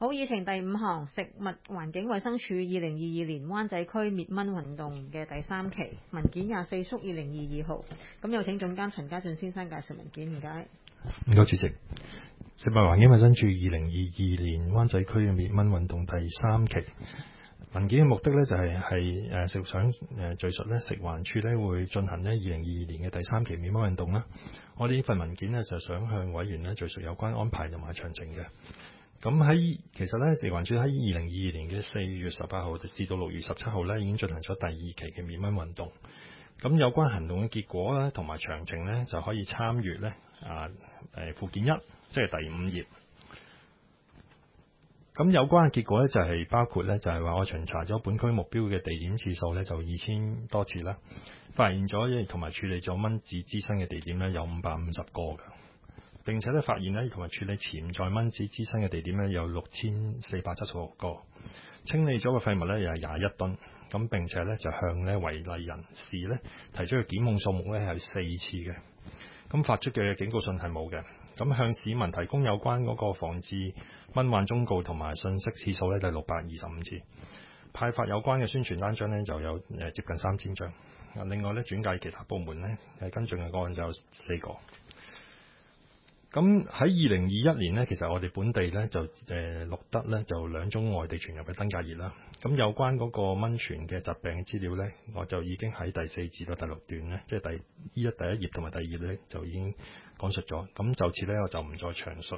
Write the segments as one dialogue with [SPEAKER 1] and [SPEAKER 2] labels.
[SPEAKER 1] 好，議程第5項，食物環境衞生署2022年灣仔區滅蚊運動嘅第3期文件24/2022號。咁有請總監陳家俊先生介紹文件，唔該。
[SPEAKER 2] 唔該，主席。食物環境衞生署2022年灣仔區嘅滅蚊運動第3期文件嘅目的呢，就係想敘述呢，食環署呢會進行呢2022年嘅第3期滅蚊運動啦。我哋呢份文件呢，就想向委員呢敘述有關安排同埋詳情嘅。咁其實呢，食環署喺2022年嘅4月18號至到6月17號呢，已經進行咗第2期嘅滅蚊運動。咁有關行動嘅結果咧，同埋詳情呢，就可以參閱呢附件1，即係第5頁。咁有關嘅結果呢，就係包括呢，就係話我巡查咗本區目標嘅地點次數呢，就2000多次啦，發現咗同埋處理咗蚊子滋生嘅地點呢，有550個嘅。並且咧發現咧同埋處理潛在蚊子滋生嘅地點咧有6476個，清理咗嘅廢物咧又係21噸。咁並且咧就向咧違例人士咧提出嘅檢控數目咧係4次嘅。咁發出嘅警告信係冇嘅。咁向市民提供有關嗰個防治蚊患忠告同埋信息次數咧就係625次。派發有關嘅宣傳單張咧就有接近3000張。另外咧轉介其他部門咧係跟進嘅個案就有4個。咁喺2021年呢，其實我哋本地呢就錄得呢就2宗外地傳入嘅登革熱啦。咁有關嗰個蚊傳嘅疾病嘅資料呢，我就已經喺第4至到第6段呢，即係第一頁同埋第2呢，就已經講述咗。咁就此呢，我就唔再詳述。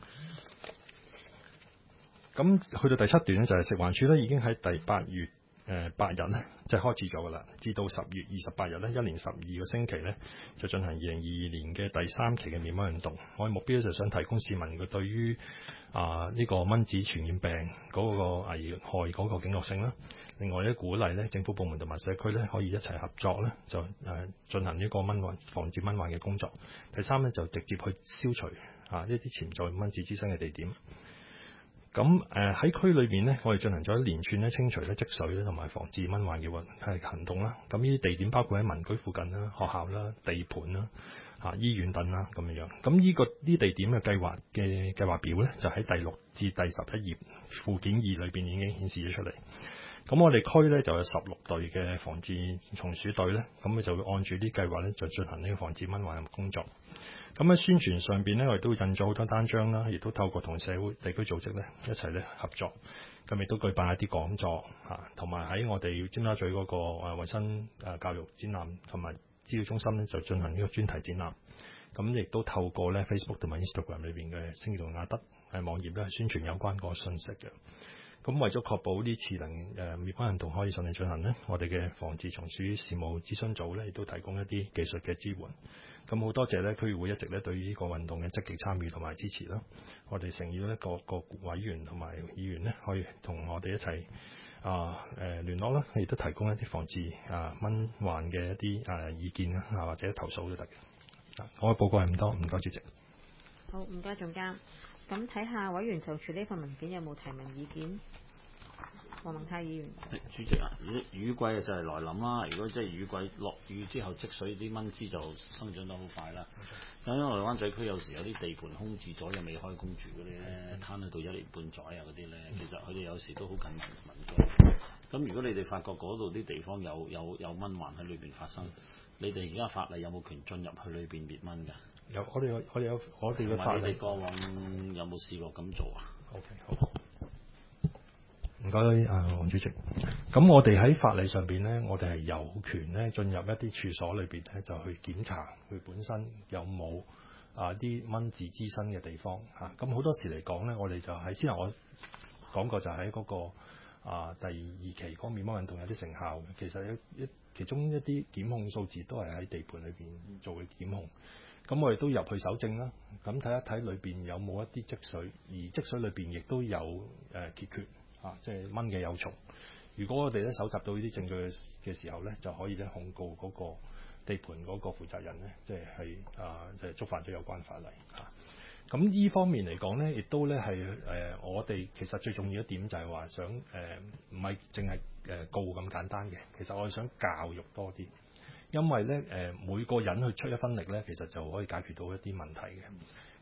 [SPEAKER 2] 咁去到第7段呢，就係食環署呢已經喺第8月8日呢，即係開始咗噶啦，至到10月28日呢，一連12個星期呢，就進行2022年嘅第3期嘅滅蚊運動。我嘅目標就想提供市民佢對於呢個蚊子傳染病嗰個危害嗰個警覺性啦。另外咧鼓勵咧政府部門同埋社區咧可以一齊合作咧，就進行呢個防治蚊患嘅工作。第3呢，就直接去消除一啲潛在蚊子滋生嘅地點。咁喺區裏邊呢，我哋進行咗一連串咧清除咧積水咧同埋防治蚊患嘅行動啦。咁呢啲地點包括喺民居附近啦、學校啦、地盤啦、醫院等啦咁樣。咁呢地點嘅計劃表呢，就喺第6至第11頁附件2裏邊已經顯示咗出嚟。咁我哋區呢，就有16隊嘅防治松鼠隊呢，咁佢就會按住啲計劃呢，就進行呢個防治蚊患嘅工作。咁喺宣傳上邊呢，我哋都印咗好多單張啦，亦都透過同社會地區組織呢一齊咧合作，咁亦都舉辦一啲講座同埋喺我哋尖沙咀嗰個衞生教育展覽同埋資料中心呢，就進行呢個專題展覽。咁亦都透過呢 Facebook 同埋 Instagram 裏邊嘅清潔同亞德網頁咧宣傳有關個信息嘅。咁為咗確保呢次滅蚊運動可以順利進行呢，我哋嘅防治松鼠事務諮詢組呢，亦都提供一啲技術嘅支援。咁好多謝呢區議會一直呢對呢個運動嘅積極參與同埋支持啦。我哋誠意呢各委員同埋議員呢，可以同我哋一齊聯絡啦，亦都提供一啲防治蚊患嘅一啲意見啦，或者投訴都得嘅。我嘅報告係咁多，唔該主席。
[SPEAKER 1] 好，唔該總監。咁睇下委員就住呢份文件有冇提問意見？黃宏泰議員。
[SPEAKER 3] 主席啊，雨季就係來臨啦。如果即係雨季落雨之後積水，啲蚊滋就生長得好快啦。因為灣仔區有時有啲地盤空置咗又未開工住嗰啲咧，攤喺度1年半載啊嗰啲咧，其實佢哋有時都好緊張民居。咁如果你哋發覺嗰度啲地方有蚊患喺裏邊發生，你哋而家法例有冇權進入去裏邊滅蚊㗎？
[SPEAKER 2] 有，我哋嘅法例。
[SPEAKER 3] 你哋過往有冇試過咁做啊
[SPEAKER 2] ？OK， 好。唔該，黃主席。咁我哋喺法例上邊呢，我哋係有權咧進入一啲處所裏邊咧，就去檢查佢本身有冇啲蚊子滋生嘅地方嚇。咁好多時嚟講呢，我哋就喺先頭我講過就喺嗰個第2期嗰個滅蚊運動有啲成效嘅。其實其中一啲檢控數字都係喺地盤裏邊做嘅檢控。咁我哋都入去搜證啦，咁睇一睇裏邊有冇一啲積水，而積水裏邊亦都有結缺即係蚊嘅幼蟲。如果我哋咧搜集到呢啲證據嘅時候咧，就可以咧控告嗰個地盤嗰個負責人咧，即係觸犯咗有關法例嚇。咁呢方面嚟講咧，亦都咧係我哋其實最重要一點就係話想唔係淨係告咁簡單嘅，其實我哋想教育多啲。因為咧每個人去出一分力咧，其實就可以解決到一啲問題嘅。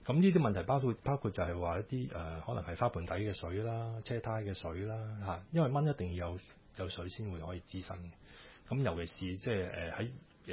[SPEAKER 2] 咁呢啲問題包括就係話一啲可能係花盆底嘅水啦、車胎嘅水啦嚇，因為蚊一定要有水先會可以滋生嘅。咁尤其是即係喺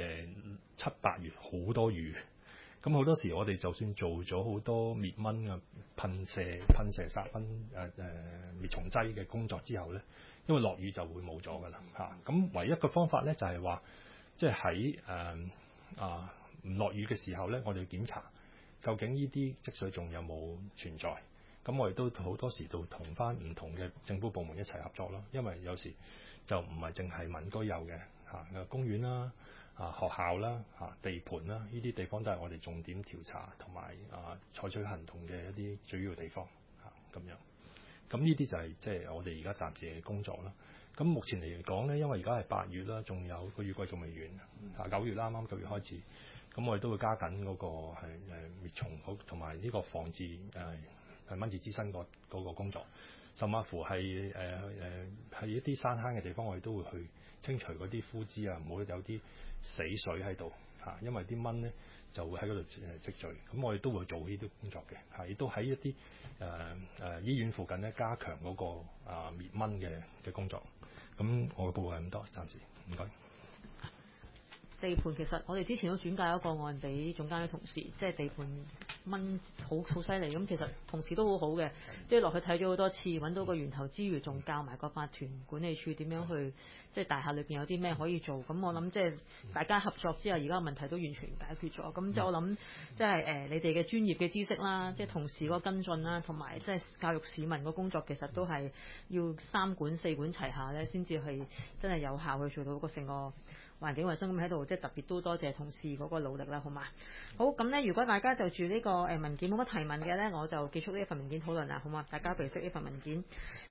[SPEAKER 2] 7、8月好多雨，咁好多時我哋就算做咗好多滅蚊嘅噴射殺蚊滅蟲劑嘅工作之後咧，因為落雨就會冇咗㗎啦嚇。咁唯一嘅方法咧就係話，即係喺唔落雨嘅時候咧，我哋要檢查究竟呢啲積水仲有冇存在。咁我哋都好多時都同翻唔同嘅政府部門一齊合作咯，因為有時就唔係淨係民居有嘅嚇，公園啦、學校啦、地盤啦，呢啲地方都係我哋重點調查同埋採取行動嘅一啲主要地方咁樣。咁呢啲就係即係我哋而家暫時嘅工作啦。咁目前嚟講咧，因為而家係8月啦，仲有個雨季仲未完，9月啦，啱啱9月開始，咁我哋都會加緊嗰個係滅蟲同埋呢個防治蚊子滋生嗰個工作，甚至乎係一啲山坑嘅地方，我哋都會去清除嗰啲枯枝啊，唔好有啲死水喺度嚇，因為啲蚊咧就會喺嗰度積聚。咁我哋都會做呢啲工作嘅，亦都喺一啲醫院附近咧加強嗰個滅蚊嘅工作。咁我嘅報告係咁多，暫時唔該。
[SPEAKER 1] 地盤其實我哋之前都轉介一個案俾總監嘅同事，即係地盤蚊好犀利，咁其實同事都好好嘅，即係落去睇咗好多次，揾到個源頭之餘，仲教埋個法團管理處點樣去，即係大廈裏邊有啲咩可以做。咁我諗即係大家合作之後，而家問題都完全解決咗。咁即係我諗，即係你哋嘅專業嘅知識啦，即係同事個跟進啦，同埋即係教育市民個工作，其實都係要3管4管齊下咧，先至係真係有效去做到個成個環境衞生。咁喺度即係特別都多謝同事嗰個努力啦，好嘛？好，咁咧，如果大家就住呢個文件冇乜提問嘅咧，我就結束呢一份文件討論啦，好嘛？大家備悉呢份文件。